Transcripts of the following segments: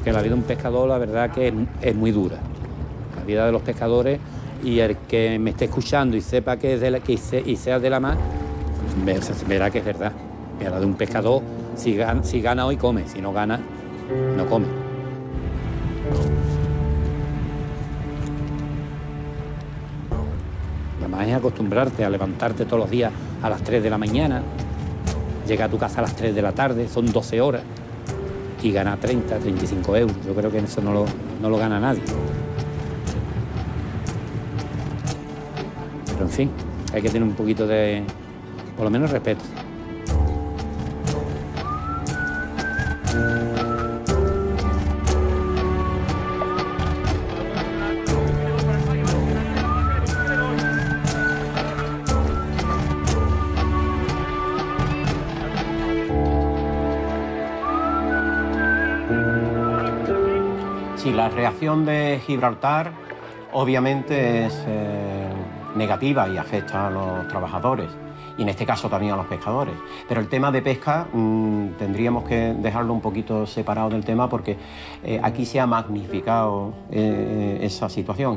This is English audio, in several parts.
porque la vida de un pescador, la verdad que es muy dura. La vida de los pescadores, y el que me esté escuchando y sepa que es de la, y sea de la mar, verá que es verdad. Mira, la de un pescador, si gana hoy, come. Si no gana, no come. La más es acostumbrarte a levantarte todos los días a las 3 de la mañana, llegar a tu casa a las 3 de la tarde, son 12 horas, y ganar 30, 35 euros. Yo creo que eso no lo gana nadie. Pero en fin, hay que tener un poquito de, por lo menos, respeto. Sí, la reacción de Gibraltar obviamente es negativa y afecta a los trabajadores, y en este caso también a los pescadores. Pero el tema de pesca tendríamos que dejarlo un poquito separado del tema, porque aquí se ha magnificado esa situación.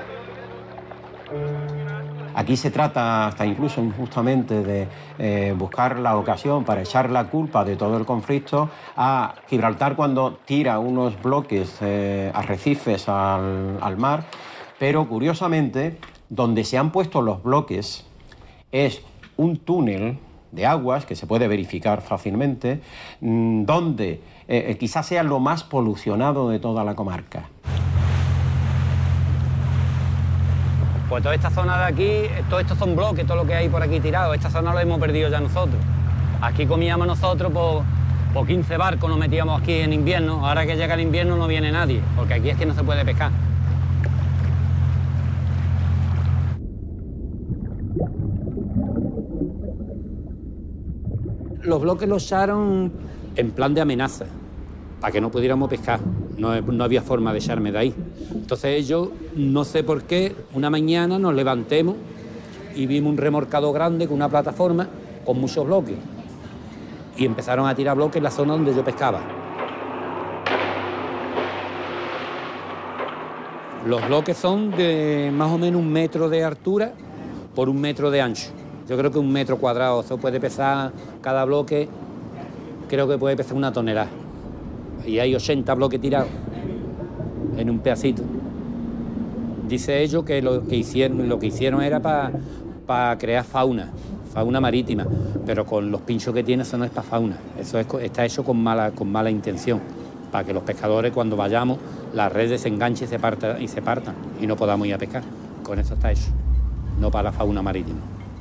Aquí se trata hasta incluso injustamente de buscar la ocasión para echar la culpa de todo el conflicto a Gibraltar cuando tira unos bloques, arrecifes al mar, pero curiosamente donde se han puesto los bloques es un túnel de aguas que se puede verificar fácilmente, donde quizás sea lo más polucionado de toda la comarca. Pues toda esta zona de aquí, todo esto son bloques, todo lo que hay por aquí tirado. Esta zona lo hemos perdido ya nosotros. Aquí comíamos nosotros por 15 barcos, nos metíamos aquí en invierno. Ahora que llega el invierno no viene nadie, porque aquí es que no se puede pescar. Los bloques los echaron en plan de amenaza, para que no pudiéramos pescar. No había forma de echarme de ahí. Entonces ellos, no sé por qué, una mañana nos levantemos y vimos un remorcado grande con una plataforma con muchos bloques. Y empezaron a tirar bloques en la zona donde yo pescaba. Los bloques son de más o menos 1 metro de altura por 1 metro de ancho. Yo creo que 1 metro cuadrado. Eso puede pesar, cada bloque, creo que puede pesar 1 tonelada. Y hay 80 bloques tirados en un pedacito. Dice ellos que lo que hicieron era para crear fauna marítima, pero con los pinchos que tiene eso no es para fauna, eso está hecho con mala intención, para que los pescadores cuando vayamos las redes se enganchen y se partan y no podamos ir a pescar. Con eso está hecho, no para la fauna marítima.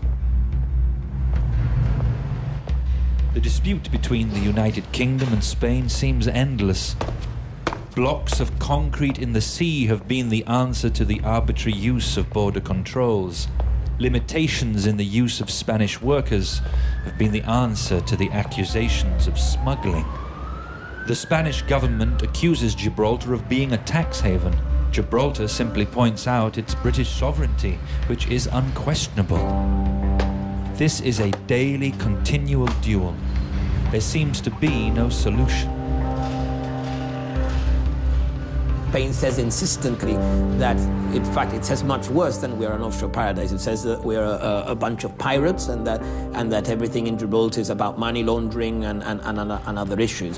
The dispute between the United Kingdom and Spain seems endless. Blocks of concrete in the sea have been the answer to the arbitrary use of border controls. Limitations in the use of Spanish workers have been the answer to the accusations of smuggling. The Spanish government accuses Gibraltar of being a tax haven. Gibraltar simply points out its British sovereignty, which is unquestionable. This is a daily, continual duel. There seems to be no solution. Spain says insistently that, in fact, it says much worse than we are an offshore paradise. It says that we are a bunch of pirates, and that everything in Gibraltar is about money laundering and other issues.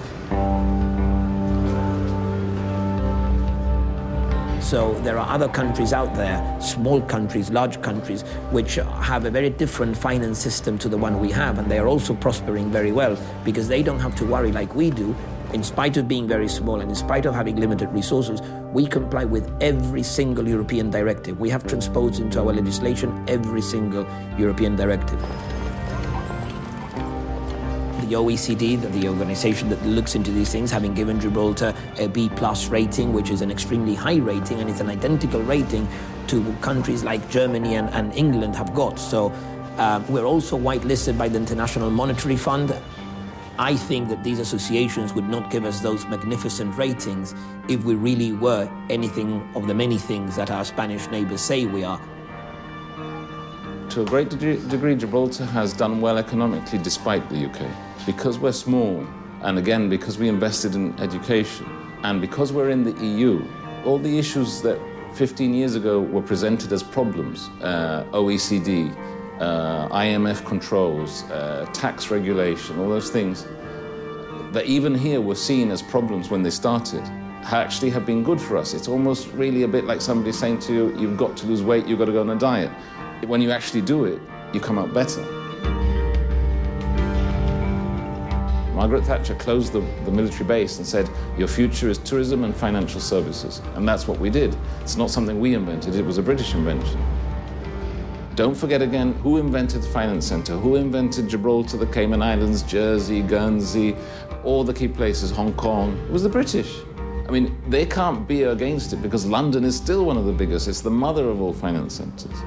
So there are other countries out there, small countries, large countries, which have a very different finance system to the one we have, and they are also prospering very well because they don't have to worry like we do. In spite of being very small and in spite of having limited resources, we comply with every single European directive. We have transposed into our legislation every single European directive. The OECD, the organization that looks into these things, having given Gibraltar a B+ rating, which is an extremely high rating, and it's an identical rating to countries like Germany and England have got. So we're also whitelisted by the International Monetary Fund. I think that these associations would not give us those magnificent ratings if we really were anything of the many things that our Spanish neighbors say we are. To a great degree, Gibraltar has done well economically despite the UK. Because we're small, and again, because we invested in education, And because we're in the EU, all the issues that 15 years ago were presented as problems, OECD, IMF controls, tax regulation, all those things, that even here were seen as problems when they started, actually have been good for us. It's almost really a bit like somebody saying to you, you've got to lose weight, you've got to go on a diet. When you actually do it, you come out better. Margaret Thatcher closed the military base and said, your future is tourism and financial services. And that's what we did. It's not something we invented, it was a British invention. Don't forget again, who invented the finance centre? Who invented Gibraltar, the Cayman Islands, Jersey, Guernsey, all the key places, Hong Kong? It was the British. I mean, they can't be against it because London is still one of the biggest. It's the mother of all finance centres.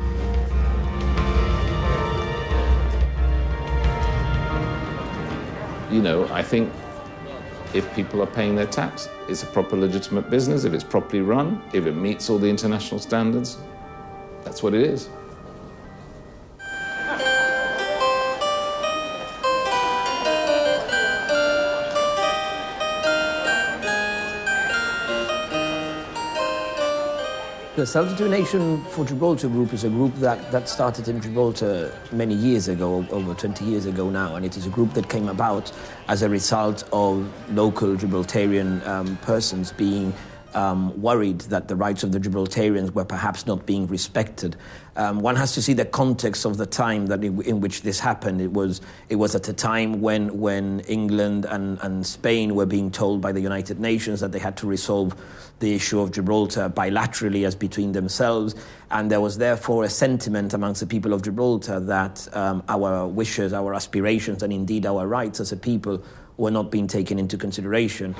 You know, I think if people are paying their tax, it's a proper legitimate business, if it's properly run, if it meets all the international standards, that's what it is. The Self-Determination for Gibraltar group is a group that started in Gibraltar many years ago, over 20 years ago now, and it is a group that came about as a result of local Gibraltarian persons being worried that the rights of the Gibraltarians were perhaps not being respected. One has to see the context of the time that in which this happened. It was at a time when England and Spain were being told by the United Nations that they had to resolve the issue of Gibraltar bilaterally as between themselves, and there was therefore a sentiment amongst the people of Gibraltar that our wishes, our aspirations, and indeed our rights as a people were not being taken into consideration.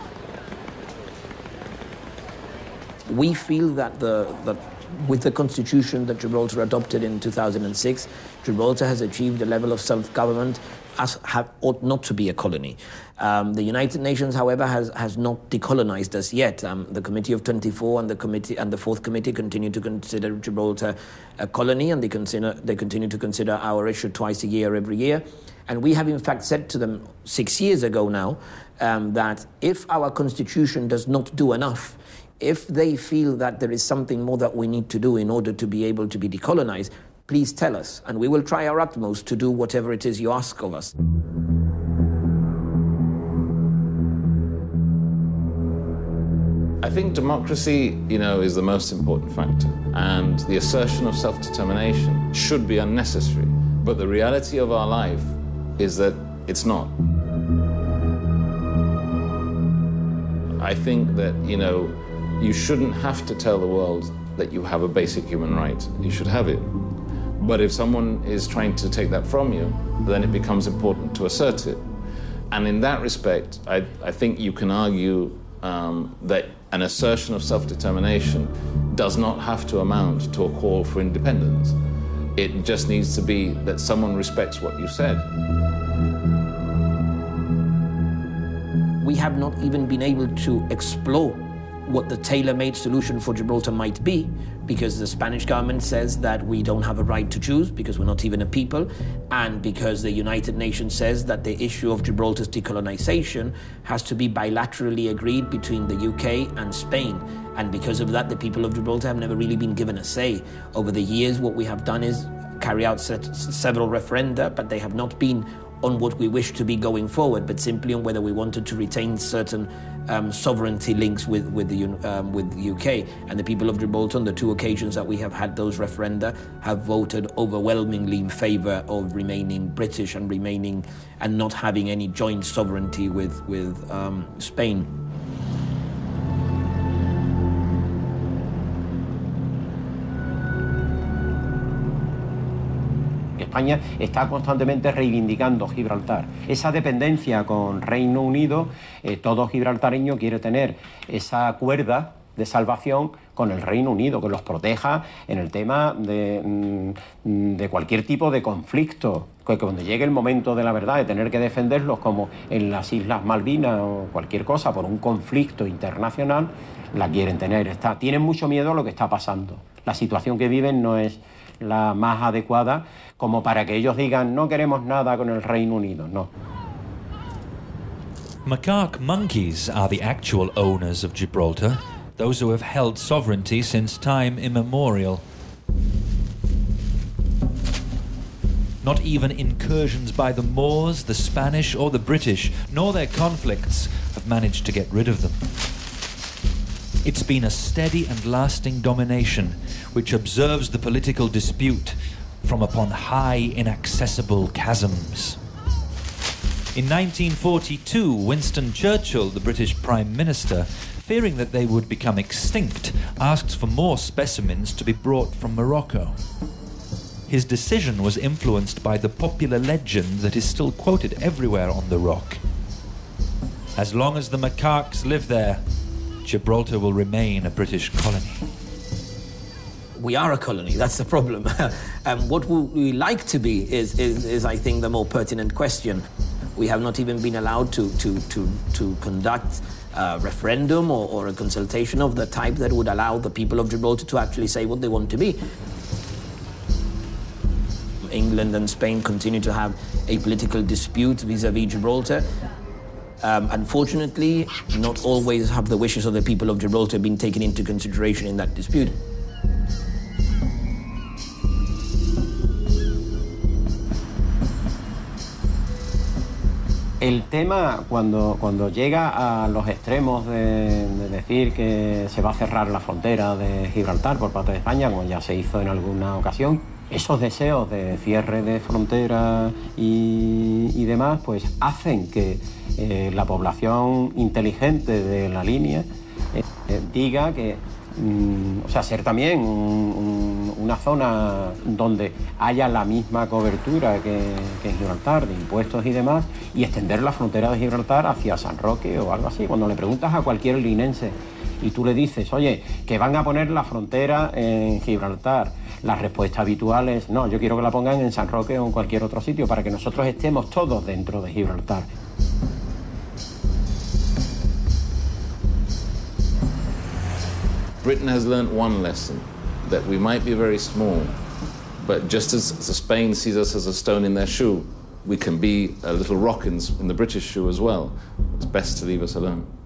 We feel that with the constitution that Gibraltar adopted in 2006, Gibraltar has achieved a level of self-government as ought not to be a colony. The United Nations, however, has not decolonized us yet. The Committee of 24 and the Fourth Committee continue to consider Gibraltar a colony, and they continue to consider our issue twice a year, every year. And we have in fact said to them 6 years ago now that if our constitution does not do enough, if they feel that there is something more that we need to do in order to be able to be decolonized, please tell us, and we will try our utmost to do whatever it is you ask of us. I think democracy, is the most important factor, and the assertion of self-determination should be unnecessary. But the reality of our life is that it's not. I think that, you shouldn't have to tell the world that you have a basic human right. You should have it. But if someone is trying to take that from you, then it becomes important to assert it. And in that respect, I think you can argue that an assertion of self-determination does not have to amount to a call for independence. It just needs to be that someone respects what you said. We have not even been able to explore what the tailor-made solution for Gibraltar might be, because the Spanish government says that we don't have a right to choose because we're not even a people, and because the United Nations says that the issue of Gibraltar's decolonization has to be bilaterally agreed between the UK and Spain. And because of that, the people of Gibraltar have never really been given a say. Over the years, what we have done is carry out several referenda, but they have not been on what we wish to be going forward, but simply on whether we wanted to retain certain sovereignty links with the UK. And the people of Gibraltar, on the two occasions that we have had those referenda, have voted overwhelmingly in favour of remaining British and not having any joint sovereignty with Spain. España está constantemente reivindicando Gibraltar. Esa dependencia con Reino Unido, todo gibraltareño quiere tener esa cuerda de salvación con el Reino Unido, que los proteja en el tema de cualquier tipo de conflicto, que cuando llegue el momento de la verdad, de tener que defenderlos, como en las Islas Malvinas o cualquier cosa, por un conflicto internacional, la quieren tener. Tienen mucho miedo a lo que está pasando. La situación que viven no es la más adecuada como para que ellos digan no queremos nada con el Reino Unido, no. Macaque monkeys are the actual owners of Gibraltar, those who have held sovereignty since time immemorial. Not even incursions by the Moors, the Spanish or the British, nor their conflicts have managed to get rid of them. It's been a steady and lasting domination which observes the political dispute from upon high, inaccessible chasms. In 1942, Winston Churchill, the British Prime Minister, fearing that they would become extinct, asked for more specimens to be brought from Morocco. His decision was influenced by the popular legend that is still quoted everywhere on the rock. As long as the macaques live there, Gibraltar will remain a British colony. We are a colony, that's the problem. What we like to be is, I think, the more pertinent question. We have not even been allowed to conduct a referendum or a consultation of the type that would allow the people of Gibraltar to actually say what they want to be. England and Spain continue to have a political dispute vis-à-vis Gibraltar. Unfortunately, not always have the wishes of the people of Gibraltar been taken into consideration in that dispute. El tema, cuando llega a los extremos de decir que se va a cerrar la frontera de Gibraltar por parte de España, como ya se hizo en alguna ocasión, esos deseos de cierre de frontera y demás, pues hacen que la población inteligente de la línea diga que, o sea, ser también una zona donde haya la misma cobertura que en Gibraltar, de impuestos y demás, y extender la frontera de Gibraltar hacia San Roque o algo así. Cuando le preguntas a cualquier linense y tú le dices, oye, que van a poner la frontera en Gibraltar, la respuesta habitual es, no, yo quiero que la pongan en San Roque o en cualquier otro sitio para que nosotros estemos todos dentro de Gibraltar. Britain has learnt one lesson, that we might be very small, but just as Spain sees us as a stone in their shoe, we can be a little rock in the British shoe as well. It's best to leave us alone.